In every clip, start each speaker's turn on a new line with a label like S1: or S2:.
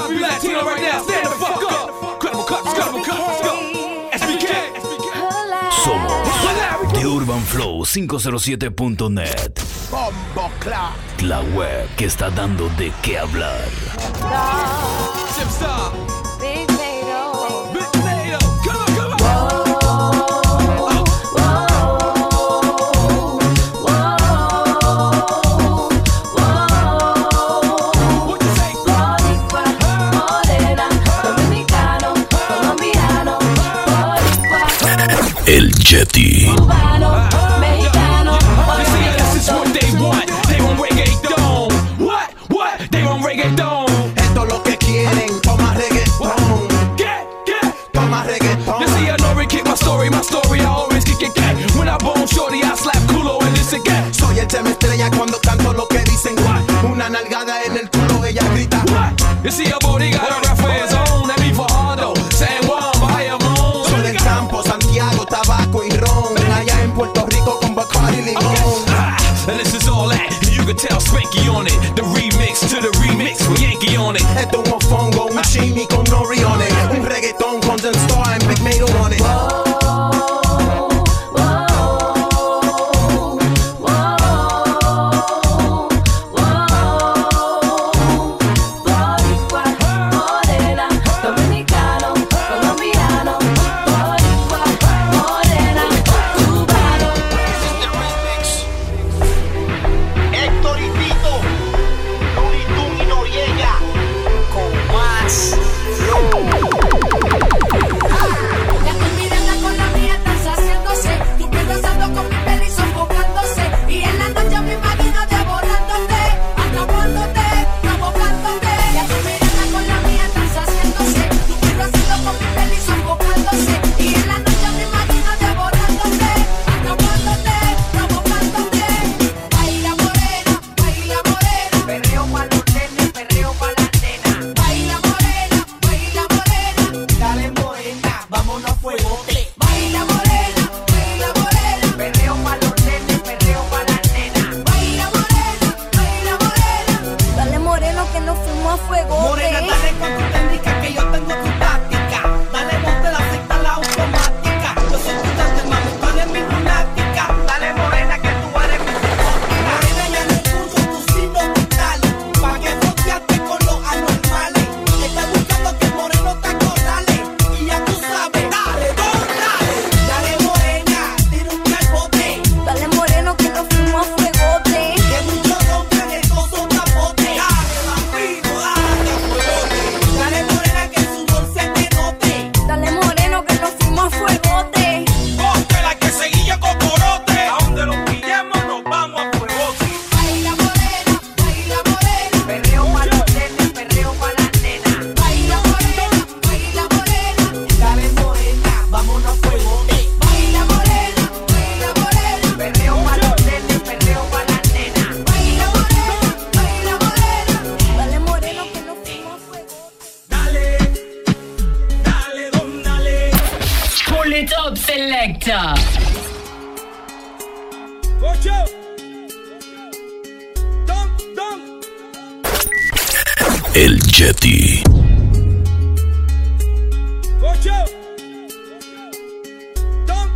S1: trying to be Latino right now. Stand the fuck up. Incredible cuts, let's go. SBK.
S2: Somos The Urban Flow 507.net.
S3: Bombo Clap.
S2: La web que está dando de qué hablar.
S1: Chip Star.
S4: Big Nato.
S1: Big Nato. Come on, come on. What you say?
S4: Boricua, morena, dominicano, colombiano, boricua,
S2: El Yeti.
S4: cubano, mexicano,
S1: You see, this is what they want. They want reggaeton. What? They want reggaeton.
S3: Esto es lo que quieren. Toma reggaetón.
S1: Get.
S3: Toma reggaetón.
S1: You see, I know kick my story. I always kick it. When I bone shorty, I slap culo and this again.
S3: Soy el tema estrella cuando canto lo que dicen. Una nalgada en el culo, ella grita.
S1: You see, a body got a rap for his own. That me for Hondo, San Juan, Bayamón.
S3: Soy del campo, Santiago, tabaco y ron. Allá en Puerto Rico con Bacardi y limón.
S1: And this is all that. You can tell Spanky on it. The remix to the remix with Yankee on it.
S3: Esto es un mofongo, un chimi con Noriones. Un reggaetón con The Star and Big Nato on it.
S4: boricua, morena, dominicano, colombiano, boricua, morena, cubano.
S5: Héctor y Tito, Looney Tunes y Noriega, con más
S4: Ya tu mirada con la mía están saciándose, tu piel danzando con mi pelo y sofocándose, y en la noche me imagino devorándote, atrapándote, provocándote. Ya tu mirada con la mía están saciándose, tu piel danzando con mi pelo y sofocándose, y en la noche me imagino devorándote, atrapándote, provocándote. Baila morena,
S5: perreo pa' los nenes, perreo pa' las nenas.
S4: baila morena,
S5: Dale morena, vámonos a fuegote.
S4: baila morena,
S5: Perreo pa' los nenes, perreo pa' las nenas.
S4: baila morena. Dale moreno que nos fuimos a fuego.
S5: Morena, dale con tu técnica que yo tengo tu táctica. Dale monte la secta, la automática. Yo soy tu tante, mami, tú eres mi lunática. Dale morena que tú eres mi psicótica. Morena, ya no escucho tus signos vitales. Pa' que froteaste con los anormales. Estás buscando que el moreno te acorrale. Y ya tú sabes, dale, dale. Dale morena, tira un calbote.
S4: Dale moreno que nos fuimos a fuegote.
S5: Que muchos rompen el coso capote. Dale, bambino, dale, fuegote. Dale morena que su dulce te note.
S4: Dale moreno que nos fuimos a fuegote.
S5: Ponte la que seguilla con corote. A donde los pillemos nos vamos a fuegote.
S4: Baila morena,
S5: Perreo pa' los nenes, perreo pa' las nenas.
S4: baila morena.
S5: Dale morena, vámonos a fuegote.
S4: Baila morena,
S5: Perreo pa' los nenes, perreo pa' las nenas.
S4: baila morena. Dale moreno que nos fuimos a fuegote.
S5: Dale, don, dale.
S6: Pull it up, selector.
S1: Ocho. Dum.
S2: El Yeti.
S1: Ocho. Dum.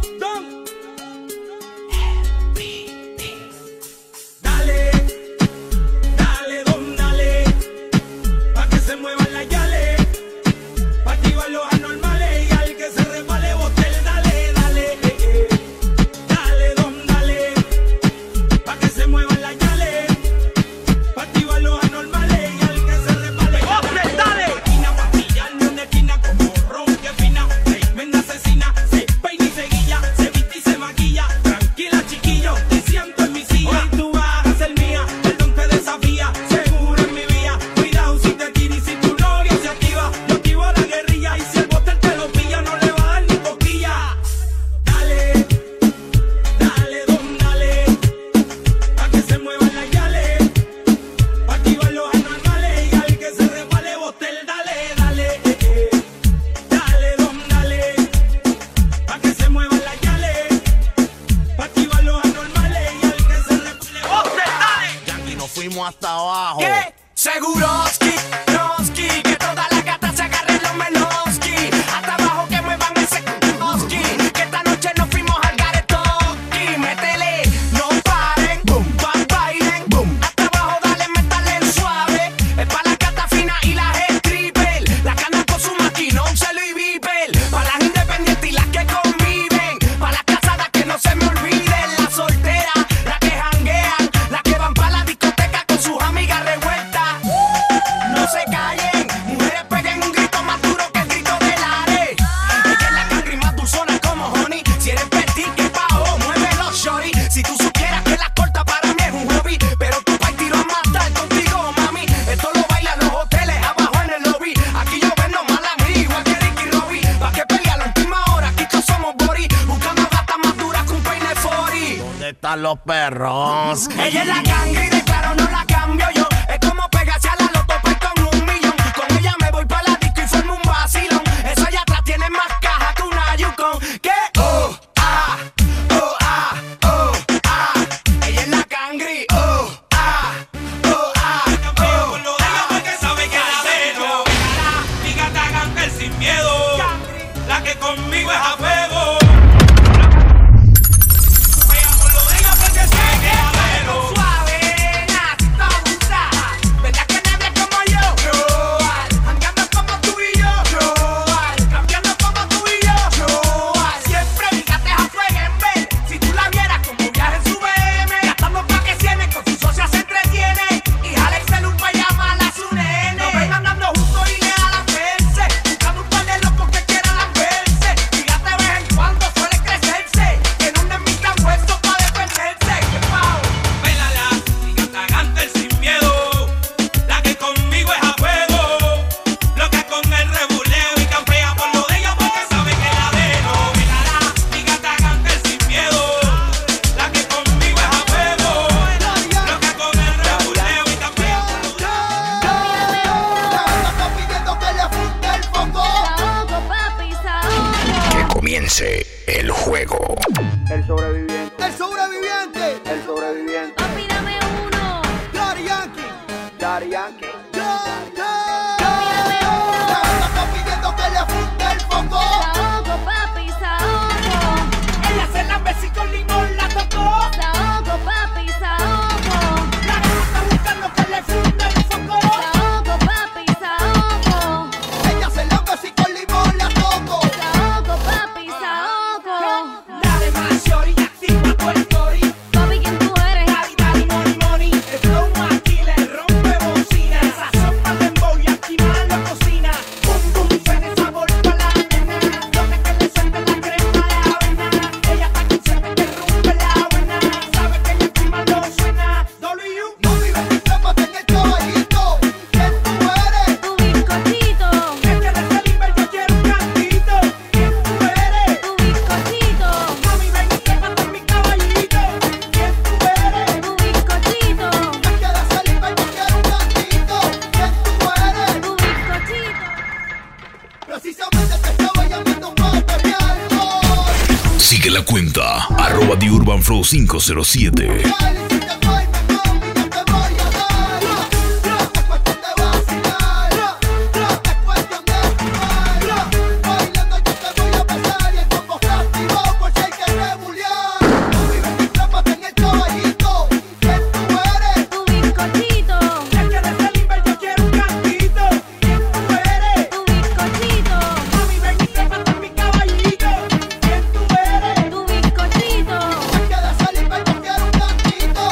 S5: Dale, don, dale. Pa' que se muevan las yales. Pa' activar los anormales. Y al que se resbale, botel, dale. Dale, don, dale. Pa' que se muevan las yales. Pa' activar los anormales. Y al que se resbale, botel, dale.
S7: los perros.
S3: Ella es la ganga y de claro no la cambio yo. Es como pegarse a la loto pues con 1 millón. Con ella me voy pa' la disco y formo un vacilón. Eso allá atrás tiene más caja que una Yukon. ¿Qué? Oh, ah, oh, ah, oh, ah. Ella es la cangri. Oh, ah, oh, ah, oh.
S1: Con lo de ella porque sabe que la dejo. Mi gata Gantel sin miedo. La que conmigo es a fuego. Pega con lo de ella porque sabe que la dejo.
S3: Suave, nacito abusa. ¿Verdad que nadie como yo? Andando como tú y yo. Cambiando como tú y yo. Siempre mi gata es a fuego en ver. Si tú la vieras como viaja en su BM. Gastando pa' que tiene, con sus socias se entretiene. Y Alex se lupa llama a su nene. Nos ven andando juntos y le a la verse. Buscando un par de locos que quieran lamberse. Mi gata de vez en cuando suele crecerse. Tiene un nemita hueso pa' defenderse. ¡Qué pao!
S1: Pélala, mi gata Gantel sin miedo. La que conmigo es a fuego. Loca con el rebuleo y campea por lo de ella porque sabe que la dejo. Pélala, mi gata Gantel sin miedo. La que conmigo es a fuego. Loca con el rebuleo y campea por lo de
S5: Está pidiendo que le funde el foco.
S6: Saoco, papi, saoco.
S2: Que comience el juego.
S5: El sobreviviente. El sobreviviente.
S6: Papi, dame uno.
S5: Daddy Yankee. Daddy Yankee.
S6: Dame uno.
S5: Está pidiendo que le funde el foco.
S6: Saoco, papi, saoco.
S3: Ella se la besí con limón, la tocó.
S6: Saoco, papi, saoco.
S3: La gata está buscando que le funda el foco.
S6: Saoco, papi, saoco.
S5: Ella se la besí con limón, la toco.
S6: Saoco, papi, saoco.
S3: Dale más, shorty, activa tu story.
S6: Papi, ¿quién tú eres?
S3: Daddy, daddy, money, money. El flow aquí le rompe bocina. Esa sopa de dembow y activa la cocina. Bum, bum, suena el sabor pa' la nena. Donde que le suelte la crema de avena. Ella está consciente que rompe la buena. Sabe que ella activa lo suena. W.
S5: No vives ni trápate en el caballito. ¿Quién tú eres?
S6: Tu bizcochito.
S3: Es que de ese nivel yo quiero un cantito. ¿Quién tú eres?
S6: Tu bizcochito.
S3: Mami, ven y trépate en mi caballito. ¿Quién tú eres?
S6: Tu bizcochito.
S5: Es que de ese nivel yo quiero un cantito. ¿Quién tú eres?
S6: Tu bizcochito.
S5: Precisamente te estaba llamando para pelearnos.
S2: Sigue la cuenta @TheUrbanFlow507.
S5: Dale, si te voy, me mami, yo te voy a dar. Es cuestión de vacilar. Es cuestión de fumar. Bailando yo te voy a besar. Y el combo está activado por si hay que rebulear. No vives ni trápate en el caballito. ¿Quién tú eres?
S6: Tu bizcochito.
S3: Es que de ese nivel yo quiero un cantito. ¿Quién tú eres?
S6: Tu bizcochito.
S3: Mami, ven y trépate en mi caballito. ¿Quién tú eres?
S6: Tu bizcochito.
S5: Es que de ese nivel yo quiero un cantito.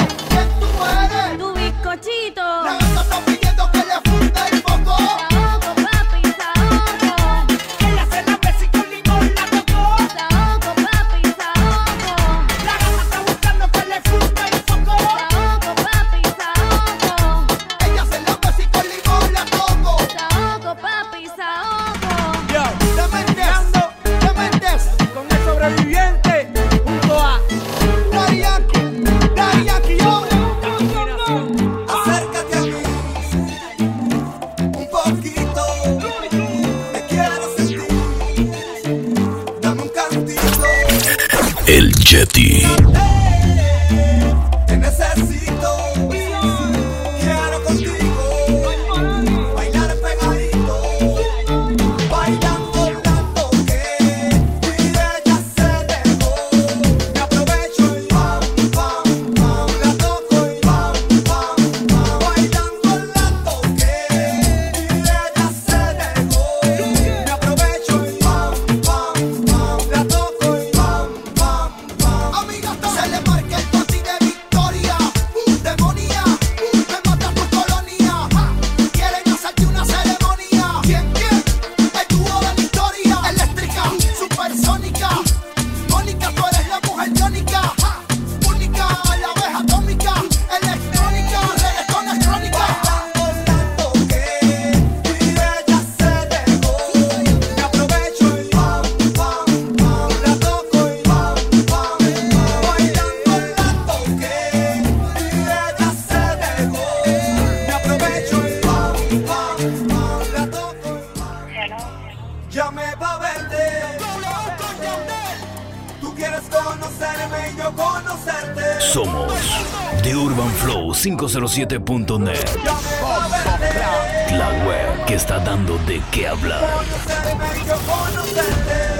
S3: conocerme y yo conocerte.
S2: Somos The Urban Flow 507.net, la web que está dando de qué hablar.
S3: Conocerme y yo conocerte.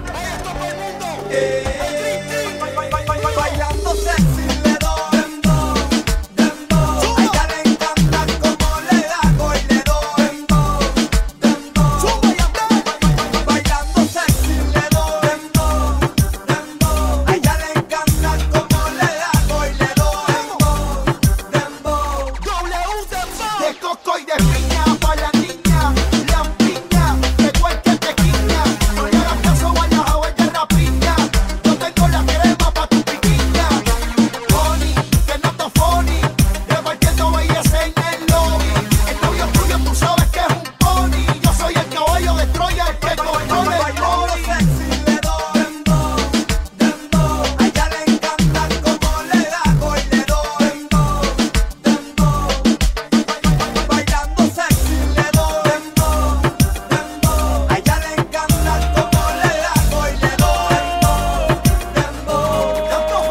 S3: Bailando sexy le doy dembow, dembow. A ella le encanta como le hago y le doy dembow, dembow. Bailando sexy le doy dembow, dembow. A ella le encanta como le hago y le doy dembow, dembow. De coco y de piña para la niña, lampiña, de cualquier tequilla. No le hagas caso, vaya a ver de rapiña. Yo tengo la crema pa' tu piquiña. Bonnie, que no te funny, repartiendo belleza en el lobby. El novio tuyo tú sabes que es un pony. Yo soy el caballo de Troya, el que controla el body. Sexy le doy dembow, dembow. A ella le encanta como le hago y le doy dembow, dembow. Bailando sexy le doy dembow, dembow. A ella le encanta como le hago y le doy dembow, dembow. Tanto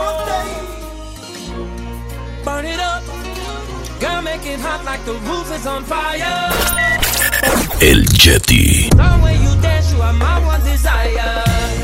S3: fronte.
S1: Burn it up, girl, make it hot like the roof is on fire.
S2: El Yeti.
S1: The way you dance, you are my one desire.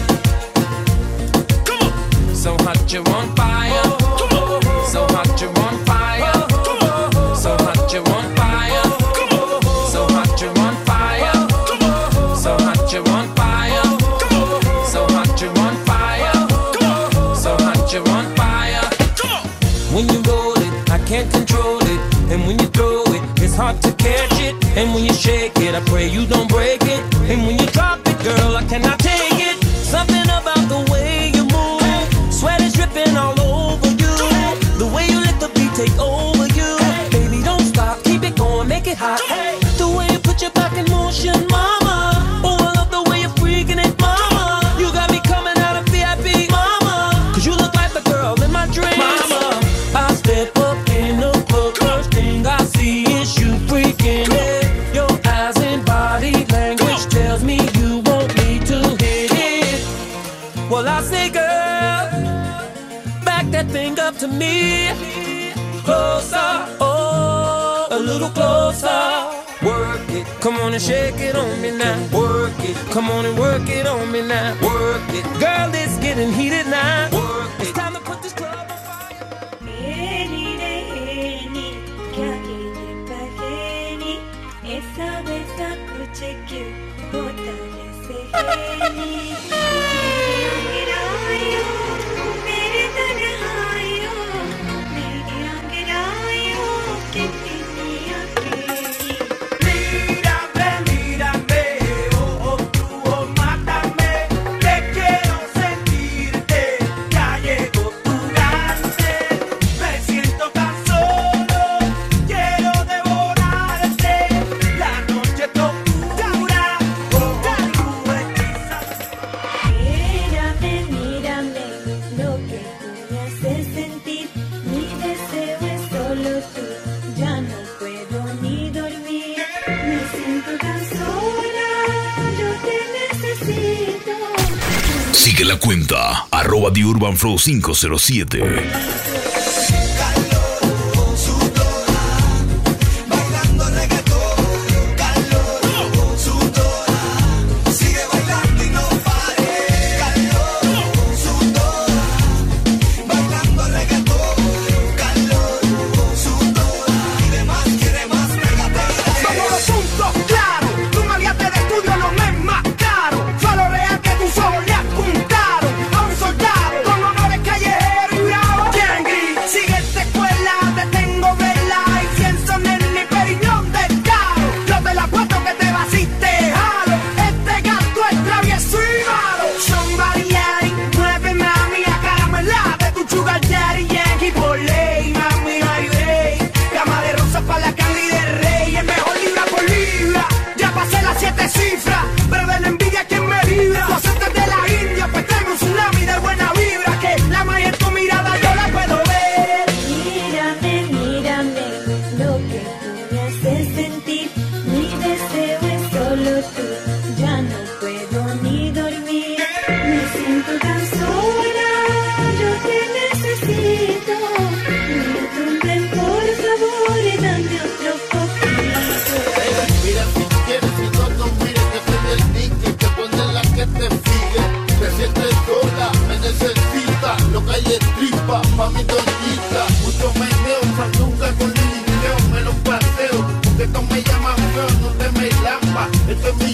S1: Come on, so hot you're on fire. So hot you're on fire. So hot you're on fire. So hot you're on fire. So hot you're on fire. So hot you're on fire. So hot you're on fire. When you roll it, I can't control it. And when you throw it, it's hard to catch it. And when you shake it, I pray you don't break it. And when you drop it, girl, I cannot take it. Something about the way you move, sweat is dripping all over you. The way you let the beat take over you. Baby, don't stop, keep it going, make it hot. The way you put your back in motion, mama. Oh, I love the way you're freaking it, mama. You got me coming out of VIP, mama. Cause you look like the girl in my dreams, mama. I step up in the club, first thing I see is you freaking it. Your eyes and body language tells me you want me to hit it. Well, I say, girl, back that thing up to me. Closer, oh, a little closer. Work it, come on and shake it on me now. Work it, come on and work it on me now. Work it, girl, it's getting heated now. Work it, it's time to put this club on fire.
S7: Eni re eni, kya kene paheni, ऐसा वैसा कुछ क्यों होता है सहेली। मेरे तन्हाइयों, मेरे अंगड़ाइयों, कितनी अकेली।
S3: Mírame, mírame, oh, oh, tú, oh, mátame. Te quiero sentirte, ya llegó tu grande. Me siento tan solo, quiero devorarte. La noche es locura, oh, tú hechizas.
S7: Mírame, mírame, lo que tú me haces sentir. Mi deseo es solo tú, ya no puedo ni dormir. Me siento tan sola, yo te necesito.
S2: Sigue la cuenta, @The Urban Flow 507.
S3: Bailando reggaetón, calor, sudora. Sigue bailando y no pare. Calor, sudora. Bailando reggaetón, calor, sudora. Quiere más, pégate. Somos los puntos claros. Tu maleante de estudio no me es más caro. Fue lo real que tus ojos le apuntaron a un soldado con honores callejeros y bravos.
S8: Este es mi